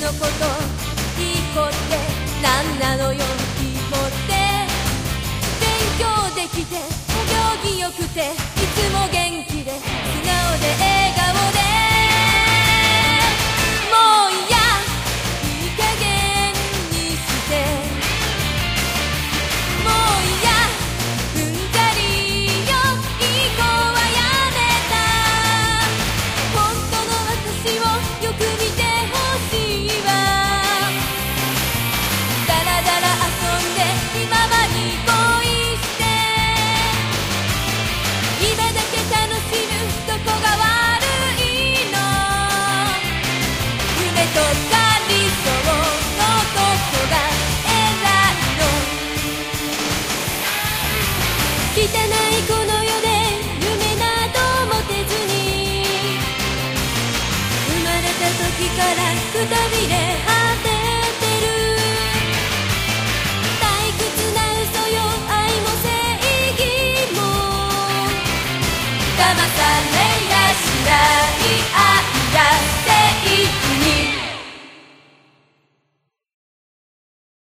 のこといい子ってなんなのよ。いい子って勉強できてお行儀よくていつも元気で素直で笑顔でもういやいい加減にしてもういやうんざりよいい子はやめた本当の私をよく見てほしいわだらだら遊んで今まに恋して今だけ楽しむどこが悪いの夢とか理想のどこが偉いの汚いこの世で夢など持てずに生まれた時からくたびれ果ててる退屈な嘘よ愛も正義も騙され